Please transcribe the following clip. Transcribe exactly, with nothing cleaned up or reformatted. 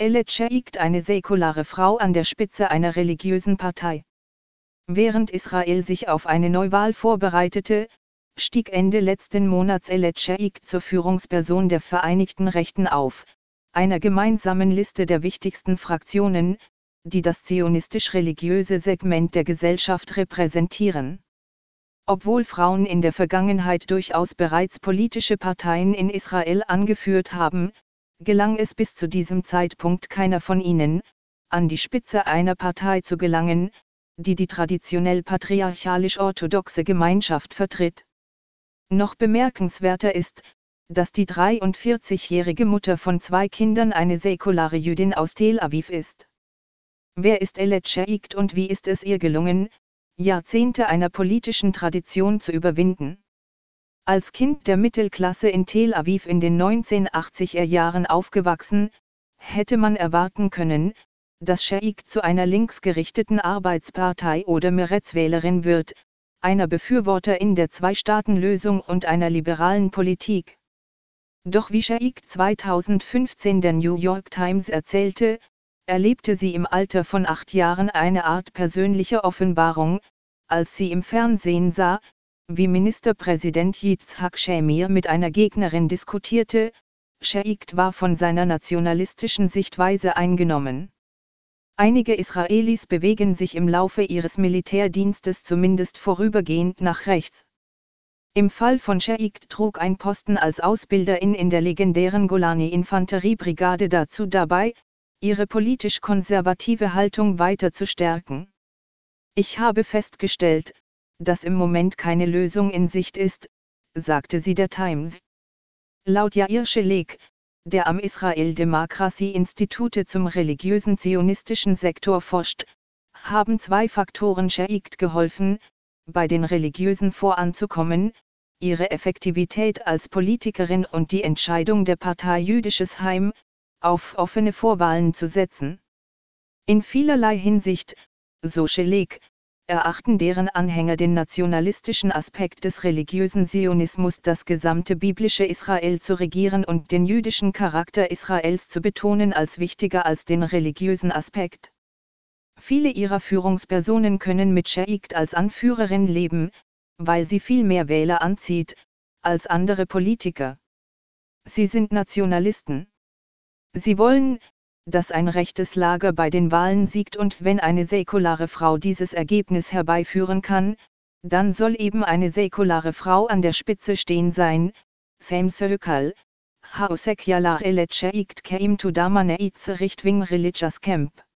Elet Sheikh, eine säkulare Frau an der Spitze einer religiösen Partei. Während Israel sich auf eine Neuwahl vorbereitete, stieg Ende letzten Monats Elet Sheikh zur Führungsperson der Vereinigten Rechten auf, einer gemeinsamen Liste der wichtigsten Fraktionen, die das zionistisch-religiöse Segment der Gesellschaft repräsentieren. Obwohl Frauen in der Vergangenheit durchaus bereits politische Parteien in Israel angeführt haben, gelang es bis zu diesem Zeitpunkt keiner von ihnen, an die Spitze einer Partei zu gelangen, die die traditionell patriarchalisch-orthodoxe Gemeinschaft vertritt. Noch bemerkenswerter ist, dass die dreiundvierzigjährige Mutter von zwei Kindern eine säkulare Jüdin aus Tel Aviv ist. Wer ist Elet Sheikh und wie ist es ihr gelungen, Jahrzehnte einer politischen Tradition zu überwinden? Als Kind der Mittelklasse in Tel Aviv in den neunzehnhundertachtziger Jahren aufgewachsen, hätte man erwarten können, dass Sheikh zu einer linksgerichteten Arbeitspartei oder Meretz-Wählerin wird, einer Befürworterin der Zwei-Staaten-Lösung und einer liberalen Politik. Doch wie Sheikh zweitausendfünfzehn der New York Times erzählte, erlebte sie im Alter von acht Jahren eine Art persönliche Offenbarung, als sie im Fernsehen sah, wie Ministerpräsident Yitzhak Shamir mit einer Gegnerin diskutierte. Sheikh war von seiner nationalistischen Sichtweise eingenommen. Einige Israelis bewegen sich im Laufe ihres Militärdienstes zumindest vorübergehend nach rechts. Im Fall von Sheikh trug ein Posten als Ausbilderin in der legendären Golani-Infanteriebrigade dazu dabei, ihre politisch konservative Haltung weiter zu stärken. Ich habe festgestellt, dass im Moment keine Lösung in Sicht ist, sagte sie der Times. Laut Yair Shelik, der am Israel Democracy Institute zum religiösen zionistischen Sektor forscht, haben zwei Faktoren Sheikh geholfen, bei den Religiösen voranzukommen: ihre Effektivität als Politikerin und die Entscheidung der Partei Jüdisches Heim, auf offene Vorwahlen zu setzen. In vielerlei Hinsicht, so Shelik, erachten deren Anhänger den nationalistischen Aspekt des religiösen Zionismus, das gesamte biblische Israel zu regieren und den jüdischen Charakter Israels zu betonen, als wichtiger als den religiösen Aspekt. Viele ihrer Führungspersonen können mit Sheikh als Anführerin leben, weil sie viel mehr Wähler anzieht, als andere Politiker. Sie sind Nationalisten. Sie wollen, dass ein rechtes Lager bei den Wahlen siegt, und wenn eine säkulare Frau dieses Ergebnis herbeiführen kann, dann soll eben eine säkulare Frau an der Spitze stehen sein. Sam Sökal, Hausek Yala Elet Sheikh came to dominate the right-wing religious camp.